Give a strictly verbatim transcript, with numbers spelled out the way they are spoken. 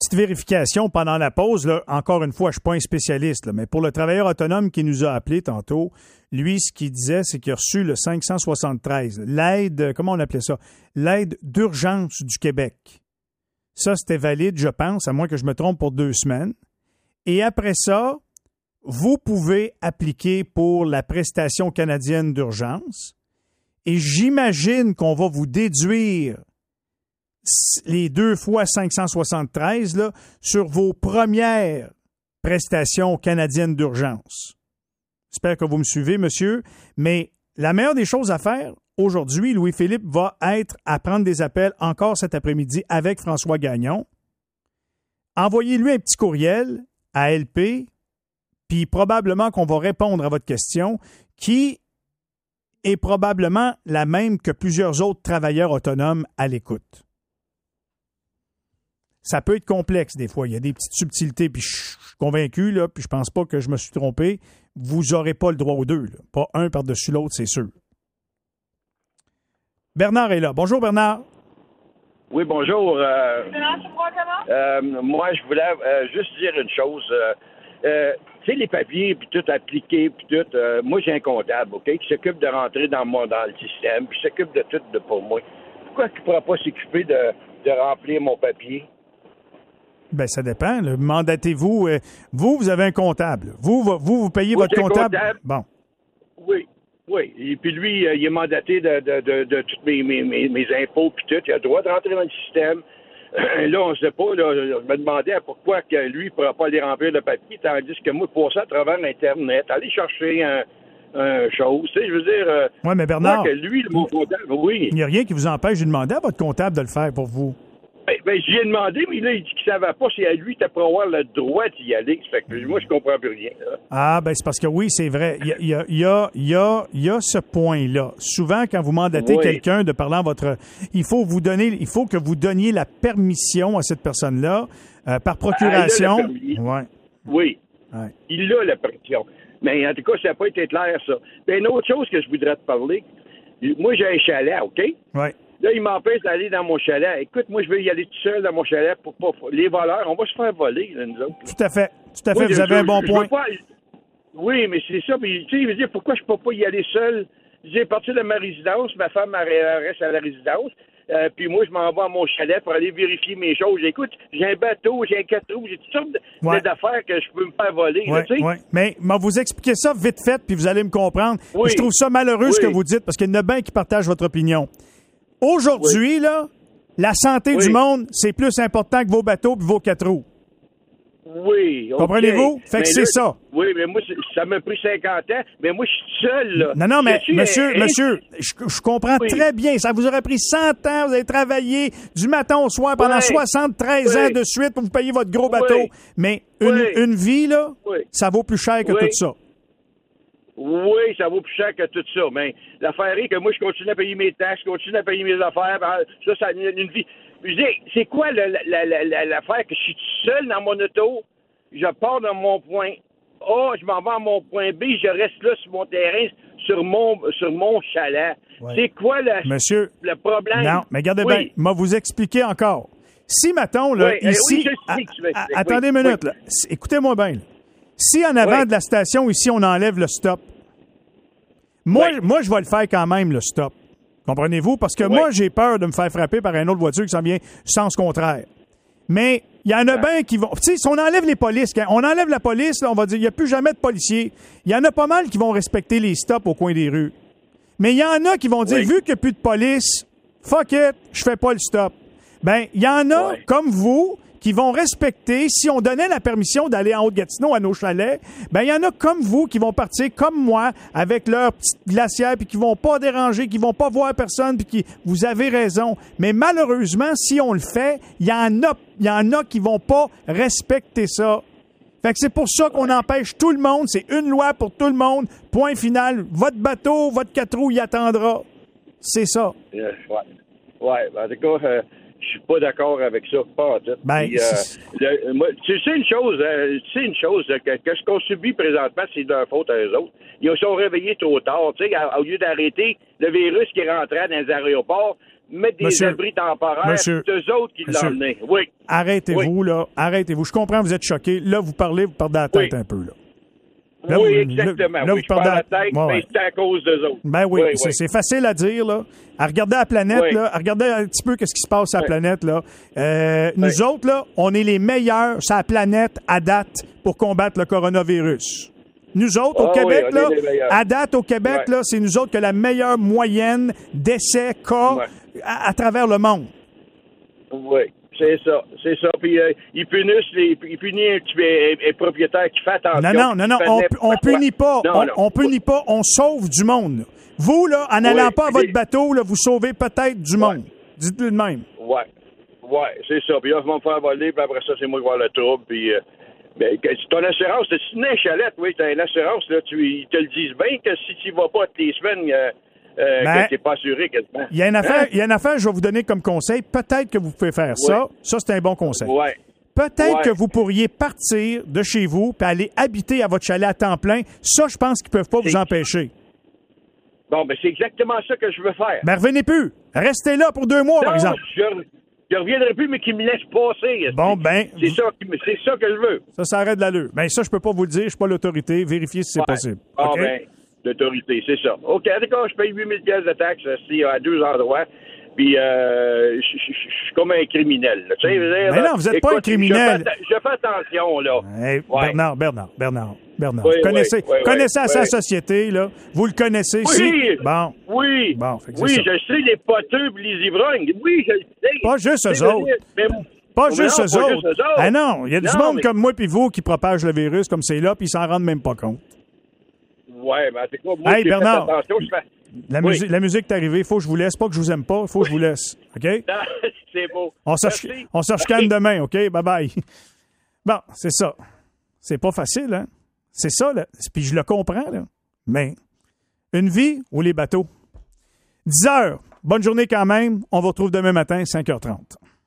petite vérification pendant la pause. Là. Encore une fois, je ne suis pas un spécialiste, là, mais pour le travailleur autonome qui nous a appelé tantôt, lui, ce qu'il disait, c'est qu'il a reçu le cinq cent soixante-treize, l'aide, comment on appelait ça? L'aide d'urgence du Québec. Ça, c'était valide, je pense, à moins que je me trompe, pour deux semaines. Et après ça, vous pouvez appliquer pour la prestation canadienne d'urgence. Et j'imagine qu'on va vous déduire les deux fois cinq cent soixante-treize là, sur vos premières prestations canadiennes d'urgence. J'espère que vous me suivez, monsieur. Mais la meilleure des choses à faire, aujourd'hui, Louis-Philippe va être à prendre des appels encore cet après-midi avec François Gagnon. Envoyez-lui un petit courriel à L P, puis probablement qu'on va répondre à votre question, qui est probablement la même que plusieurs autres travailleurs autonomes à l'écoute. Ça peut être complexe des fois. Il y a des petites subtilités, puis je suis convaincu, là, puis je pense pas que je me suis trompé. Vous n'aurez pas le droit aux deux. Là. Pas un par-dessus l'autre, c'est sûr. Bernard est là. Bonjour, Bernard. Oui, bonjour. Euh, euh, moi, je voulais euh, juste dire une chose. Euh, euh, tu sais, les papiers, puis tout appliqué, puis tout, euh, moi, j'ai un comptable, OK, qui s'occupe de rentrer dans, mon, dans le système, puis s'occupe de tout de, pour moi. Pourquoi il ne pourra pas s'occuper de, de remplir mon papier? Ben ça dépend. Là. Mandatez-vous. Euh, vous, vous avez un comptable. Vous, vous, vous payez Moi, votre comptable. comptable. Bon. Oui, oui. Et puis lui, euh, il est mandaté de, de, de, de tous mes, mes, mes, mes impôts puis tout. Il a le droit de rentrer dans le système. Là, on ne sait pas. Là, je me demandais pourquoi que lui ne pourra pas aller remplir le papier, tandis que moi, pour ça, à travers Internet, aller chercher un, un chose. Tu sais, je veux dire. Euh, oui, mais Bernard. Que lui, mon comptable, oui. Il n'y a rien qui vous empêche de demander à votre comptable de le faire pour vous. Ben, ben j'y ai demandé, mais là, il dit qu'il ne savait pas si à lui, tu pour avoir le droit d'y aller. Fait que moi, je comprends plus rien. Là. Ah, ben c'est parce que oui, c'est vrai. Il y a, il y a, il y a, il y a, il y a ce point-là. Souvent, quand vous mandatez oui. quelqu'un de parler en votre... Il faut vous donner, il faut que vous donniez la permission à cette personne-là euh, par procuration. Ah, ouais. Oui. Ouais. Il a la permission. Mais en tout cas, ça n'a pas été clair, ça. Ben, une autre chose que je voudrais te parler, moi, j'ai un chalet, OK? Oui. Là, il m'empêche d'aller dans mon chalet. Écoute, moi, je veux y aller tout seul dans mon chalet pour pas. Les voleurs, on va se faire voler, là, nous autres. Là. Tout à fait. Tout à fait. Oui, vous avez je, un bon je, point. Je pas... Oui, mais c'est ça. Mais, tu sais, je veux dire, pourquoi je peux pas y aller seul? J'ai parti de ma résidence. Ma femme reste à la résidence. Euh, puis moi, je m'en vais à mon chalet pour aller vérifier mes choses. Écoute, j'ai un bateau, j'ai un quatre roues, j'ai toutes sortes ouais. d'affaires que je peux me faire voler. Oui, tu sais. ouais. Mais moi, vous expliquez ça vite fait, puis vous allez me comprendre. Oui. Je trouve ça malheureux oui. ce que vous dites, parce qu'il y en a bien qui partagent votre opinion. Aujourd'hui, oui. là, la santé oui. du monde, c'est plus important que vos bateaux et vos quatre roues. Oui. Okay. Comprenez-vous? Fait mais que là, c'est ça. Oui, mais moi, ça m'a pris cinquante ans, mais moi, je suis seul, là. Non, non, mais monsieur, un... monsieur, je, je comprends oui. très bien. Ça vous aurait pris cent ans, vous avez travaillé du matin au soir pendant oui. soixante-treize oui. ans de suite pour vous payer votre gros bateau. Oui. Mais une, oui. une vie, là, oui. ça vaut plus cher que oui. tout ça. Oui, ça vaut plus cher que tout ça. Mais l'affaire est que moi, je continue à payer mes taxes, je continue à payer mes affaires. Ça, ça une, une vie. Je dis, c'est quoi la, la, la, la, l'affaire que je suis seul dans mon auto, je pars dans mon point A, je m'en vais à mon point B, je reste là sur mon terrain, sur mon sur mon chalet. Ouais. C'est quoi le, Monsieur, le problème? Non, mais regardez oui. bien, moi vous expliquer encore. Si, mettons, là, oui, ici... oui, je sais que tu veux à, à, attendez une minute, oui. là. Écoutez-moi bien, là. Si en avant oui. de la station, ici, on enlève le stop, moi, oui. moi je vais le faire quand même, le stop. Comprenez-vous? Parce que oui. moi, j'ai peur de me faire frapper par une autre voiture qui s'en vient sens contraire. Mais il y en a ouais. bien qui vont... Tu sais, si on enlève les polices, quand on enlève la police, là, on va dire, il n'y a plus jamais de policiers. Il y en a pas mal qui vont respecter les stops au coin des rues. Mais il y en a qui vont dire, oui. vu qu'il n'y a plus de police, fuck it, je fais pas le stop. Ben, il y en a, ouais. comme vous, qui vont respecter, si on donnait la permission d'aller en Haute-Gatineau à nos chalets, ben il y en a comme vous qui vont partir comme moi avec leur petite glacière puis qui vont pas déranger, qui vont pas voir personne puis qui vous avez raison. Mais malheureusement, si on le fait, il y en a il y en a qui vont pas respecter ça. Fait que c'est pour ça qu'on empêche tout le monde, c'est une loi pour tout le monde. Point final, votre bateau, votre quatre roues, il attendra. C'est ça. Euh, ouais. Ouais, en tout cas, euh... je suis pas d'accord avec ça, pas en tout. Ben, Puis, euh, le, moi, tu sais une chose, euh, tu sais une chose, que, que ce qu'on subit présentement, c'est de leur faute à eux autres. Ils se sont réveillés trop tard. Tu sais, au lieu d'arrêter le virus qui rentrait dans les aéroports, mettre des Monsieur, abris temporaires, monsieur, c'est eux autres qui l'ont emmené. Oui. Arrêtez-vous, oui. là. Arrêtez-vous. Je comprends, vous êtes choqués. Là, vous parlez, vous perdez la tête oui. un peu, là. Là, oui, vous, exactement. Là, là oui, vous je perds perdez la tête, ouais, mais ouais. c'est à cause d'eux autres. Ben oui, oui, c'est, oui. c'est facile à dire, là. À regarder la planète, oui. là, à regarder un petit peu qu'est-ce qui se passe sur la oui. planète, là. Euh, nous oui. autres, là, on est les meilleurs sur la planète à date pour combattre le coronavirus. Nous autres, au ah, Québec, oui, là, à date, au Québec, ouais. là, c'est nous autres qui avons la meilleure moyenne d'essais, cas ouais. à, à travers le monde. Oui, c'est ça, c'est ça. Puis euh, ils punissent les, ils punissent un petit peu les, les propriétaires qui font attention. Non, non, non, non, on, on punit pas, non, on, non. on punit pas, on sauve du monde. Vous, là, en n'allant oui, pas à votre les... bateau, là, vous sauvez peut-être du monde. Ouais. Dites-le de même. Oui, oui, c'est ça. Puis là, ils vont me faire voler, puis après ça, c'est moi qui vais avoir le trouble, puis... Euh... Ben, ton assurance, c'est une chalette, oui, t'as une assurance, là, tu, ils te le disent bien que si tu vas pas toutes les semaines, euh, euh, ben, que t'es pas assuré quasiment. Il y a une affaire, hein? il y a une affaire, je vais vous donner comme conseil. Peut-être que vous pouvez faire oui. ça. Ça, c'est un bon conseil. Oui. Peut-être ouais. que vous pourriez partir de chez vous puis aller habiter à votre chalet à temps plein. Ça, je pense qu'ils peuvent pas c'est... vous empêcher. Bon, ben, c'est exactement ça que je veux faire. Ben, revenez plus. Restez là pour deux mois, non, par exemple. Je... Je reviendrai plus, mais qui me laisse passer. Bon, ben. C'est ça, c'est ça que je veux. Ça, ça arrête de l'allure. Ben, ça, je peux pas vous le dire. Je suis pas l'autorité. Vérifiez si c'est ouais. possible. Ah, okay? ben, l'autorité, c'est ça. OK, d'accord, je paye huit mille dollars de taxes si, à deux endroits. Puis, euh, je suis comme un criminel. Là. Tu sais, mais là, non, vous n'êtes écoute, pas un criminel. Je fais, je fais attention, là. Hey, ouais. Bernard, Bernard, Bernard, Bernard. Oui, vous connaissez, oui, oui, connaissez oui, assez oui. la société, là. Vous le connaissez. Oui. Si. Bon. Oui. Bon, fait que oui, c'est ça. je sais les poteux et les ivrognes. Oui, je le sais. Pas juste eux autres. Mais, Pas mais juste non, eux pas autres. juste eux autres. Ah non, il y a du non, monde mais... comme moi puis vous qui propage le virus comme c'est là, puis ils s'en rendent même pas compte. Ouais, mais c'est quoi, moi, hey, j'ai Bernard, fait attention, je fais... la, oui. musique, la musique est arrivée, il faut que je vous laisse. Pas que je vous aime pas, il faut que je vous laisse. OK? C'est beau. On se, on se chicane demain, OK? Bye-bye. Bon, c'est ça. C'est pas facile, hein? C'est ça, là. Puis je le comprends, là. Mais une vie ou les bateaux? dix heures. Bonne journée quand même. On vous retrouve demain matin, cinq heures trente.